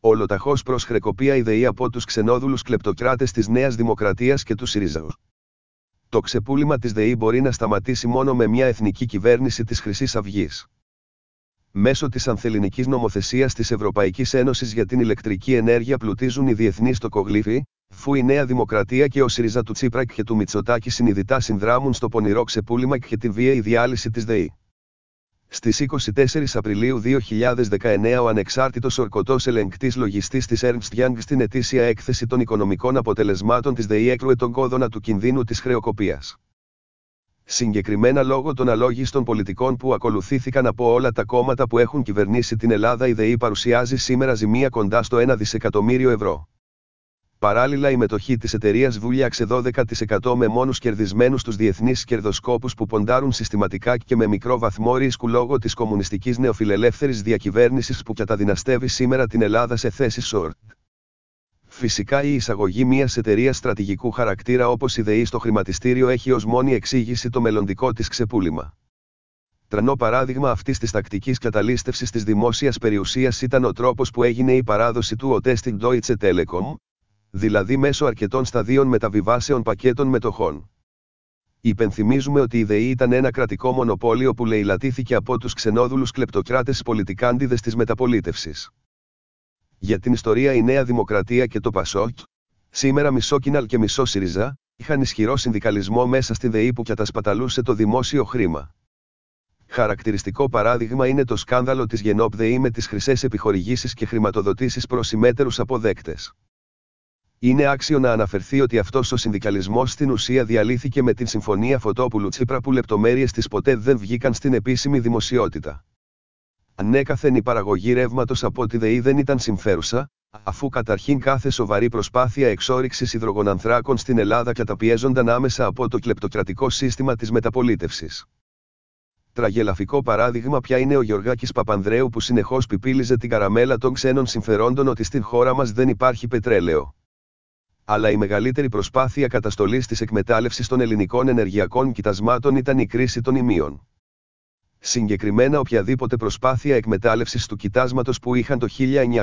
Ολοταχώς προς χρεοκοπία η ΔΕΗ από τους ξενόδουλους κλεπτοκράτες της Νέας Δημοκρατίας και του ΣΥΡΙΖΑ. Το ξεπούλημα της ΔΕΗ μπορεί να σταματήσει μόνο με μια εθνική κυβέρνηση της Χρυσής Αυγής. Μέσω της ανθελληνικής νομοθεσίας της Ευρωπαϊκής Ένωσης για την ηλεκτρική ενέργεια πλουτίζουν οι διεθνείς τοκογλύφοι, φου η Νέα Δημοκρατία και ο ΣΥΡΙΖΑ του Τσίπρα και του Μητσοτάκη συνειδητά συνδράμουν στο πονηρό ξεπούλημα και τη βίαιη διάλυση της ΔΕΗ. Στις 24 Απριλίου 2019 ο ανεξάρτητος ορκωτός ελεγκτής λογιστής της Ernst Young στην ετήσια έκθεση των οικονομικών αποτελεσμάτων της ΔΕΗ έκρουε τον κόδωνα του κινδύνου της χρεοκοπίας. Συγκεκριμένα λόγω των αλόγιστων πολιτικών που ακολουθήθηκαν από όλα τα κόμματα που έχουν κυβερνήσει την Ελλάδα, η ΔΕΗ παρουσιάζει σήμερα ζημία κοντά στο 1 δισεκατομμύριο ευρώ. Παράλληλα, η μετοχή της εταιρείας βούλιαξε 12% με μόνους κερδισμένους τους διεθνείς κερδοσκόπους που ποντάρουν συστηματικά και με μικρό βαθμό ρίσκου λόγω της κομμουνιστικής νεοφιλελεύθερης διακυβέρνησης που καταδυναστεύει σήμερα την Ελλάδα σε θέσεις short. Φυσικά η εισαγωγή μιας εταιρείας στρατηγικού χαρακτήρα όπως η ΔΕΗ στο χρηματιστήριο έχει ως μόνη εξήγηση το μελλοντικό της ξεπούλημα. Τρανό παράδειγμα αυτής της τακτικής καταλήστευσης της δημόσιας περιουσίας ήταν ο τρόπος που έγινε η παράδοση του ΟΤΕ στην Deutsche Telekom, δηλαδή μέσω αρκετών σταδίων μεταβιβάσεων πακέτων μετοχών. Υπενθυμίζουμε ότι η ΔΕΗ ήταν ένα κρατικό μονοπόλιο που λαιλατήθηκε από τους ξενόδουλους κλεπτοκράτες πολιτικάντιδες της μεταπολίτευσης. Για την ιστορία, η Νέα Δημοκρατία και το ΠΑΣΟΚ, σήμερα μισό Κινάλ και μισό ΣΥΡΙΖΑ, είχαν ισχυρό συνδικαλισμό μέσα στη ΔΕΗ που κατασπαταλούσε το δημόσιο χρήμα. Χαρακτηριστικό παράδειγμα είναι το σκάνδαλο της Γενόπ ΔΕΗ με τις χρυσές επιχορηγήσεις και χρηματοδοτήσεις προς ημέτερους αποδέκτες. Είναι άξιο να αναφερθεί ότι αυτός ο συνδικαλισμός στην ουσία διαλύθηκε με την συμφωνία Φωτόπουλου-Τσίπρα που λεπτομέρειες της ποτέ δεν βγήκαν στην επίσημη δημοσιότητα. Ανέκαθεν η παραγωγή ρεύματος από τη ΔΕΗ δεν ήταν συμφέρουσα, αφού καταρχήν κάθε σοβαρή προσπάθεια εξόρυξης υδρογονανθράκων στην Ελλάδα καταπιέζονταν άμεσα από το κλεπτοκρατικό σύστημα της μεταπολίτευσης. Τραγελαφικό παράδειγμα πια είναι ο Γιωργάκης Παπανδρέου που συνεχώς πιπίλιζε την καραμέλα των ξένων συμφερόντων ότι στην χώρα μας δεν υπάρχει πετρέλαιο. Αλλά η μεγαλύτερη προσπάθεια καταστολής της εκμετάλλευσης των ελληνικών ενεργειακών κοιτασμάτων ήταν η κρίση των ημείων. Συγκεκριμένα, οποιαδήποτε προσπάθεια εκμετάλλευσης του κοιτάσματος που είχαν το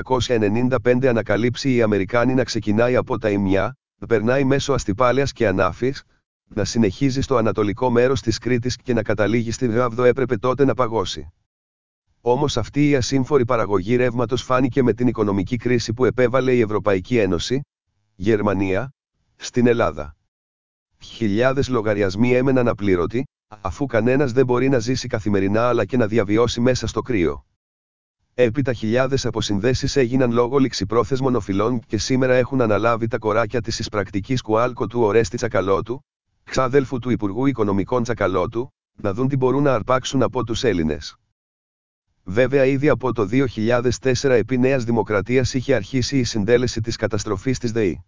1995 ανακαλύψει οι Αμερικάνοι να ξεκινάει από τα ημιά, περνάει μέσω Αστυπάλαιας και Ανάφης, να συνεχίζει στο ανατολικό μέρος της Κρήτης και να καταλήγει στην Γάβδο έπρεπε τότε να παγώσει. Όμως αυτή η ασύμφορη παραγωγή ρεύματος φάνηκε με την οικονομική κρίση που επέβαλε η Ευρωπαϊκή Ένωση, Γερμανία, στην Ελλάδα. Χιλιάδες λογαριασμοί έμεναν απλήρωτοι, αφού κανένας δεν μπορεί να ζήσει καθημερινά αλλά και να διαβιώσει μέσα στο κρύο. Έπειτα χιλιάδες αποσυνδέσεις έγιναν λόγω ληξιπρόθεσμων οφειλών και σήμερα έχουν αναλάβει τα κοράκια της εισπρακτικής κουάλκο του Ορέστη Τσακαλώτου, ξάδελφου του Υπουργού Οικονομικών Τσακαλώτου, να δουν τι μπορούν να αρπάξουν από τους Έλληνες. Βέβαια ήδη από το 2004 επί Νέας Δημοκρατίας είχε αρχίσει η συντέλεση της καταστροφής της ΔΕΗ.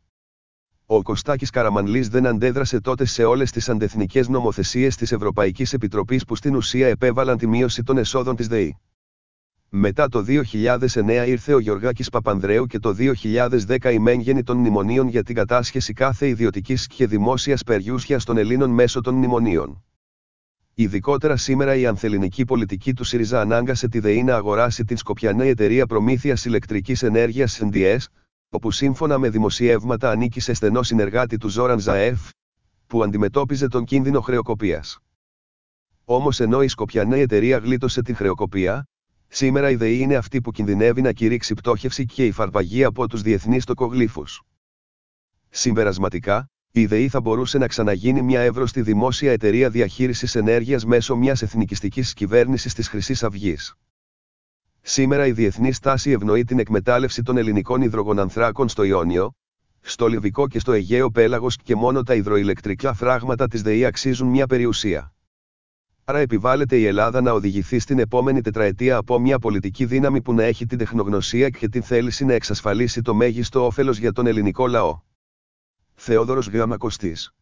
Ο Κωστάκης Καραμανλής δεν αντέδρασε τότε σε όλες τις αντεθνικές νομοθεσίες της Ευρωπαϊκής Επιτροπής που στην ουσία επέβαλαν τη μείωση των εσόδων της ΔΕΗ. Μετά το 2009 ήρθε ο Γιωργάκης Παπανδρέου και το 2010 η μέγενη των μνημονίων για την κατάσχεση κάθε ιδιωτικής και δημόσιας περιουσίας των Ελλήνων μέσω των μνημονίων. Ειδικότερα σήμερα η ανθελληνική πολιτική του ΣΥΡΙΖΑ ανάγκασε τη ΔΕΗ να αγοράσει την Σκοπιανή Εταιρεία Προμήθειας Ηλεκτρικής Ενέργειας NDS, όπου σύμφωνα με δημοσιεύματα ανήκει σε στενό συνεργάτη του Ζόραν Ζαέφ, που αντιμετώπιζε τον κίνδυνο χρεοκοπίας. Όμως ενώ η Σκοπιανή εταιρεία γλίτωσε την χρεοκοπία, σήμερα η ΔΕΗ είναι αυτή που κινδυνεύει να κηρύξει πτώχευση και υφαρπαγή από τους διεθνείς τοκογλύφους. Συμπερασματικά, η ΔΕΗ θα μπορούσε να ξαναγίνει μια εύρωστη δημόσια εταιρεία διαχείρισης ενέργειας μέσω μιας εθνικιστικής κυβέρνησης της Χρυσής Αυγής. Σήμερα η διεθνή στάση ευνοεί την εκμετάλλευση των ελληνικών υδρογονανθράκων στο Ιόνιο, στο Λιβικό και στο Αιγαίο πέλαγος και μόνο τα υδροηλεκτρικά φράγματα της ΔΕΗ αξίζουν μια περιουσία. Άρα επιβάλλεται η Ελλάδα να οδηγηθεί στην επόμενη τετραετία από μια πολιτική δύναμη που να έχει την τεχνογνωσία και την θέληση να εξασφαλίσει το μέγιστο όφελος για τον ελληνικό λαό. Θεόδωρος Κωστής.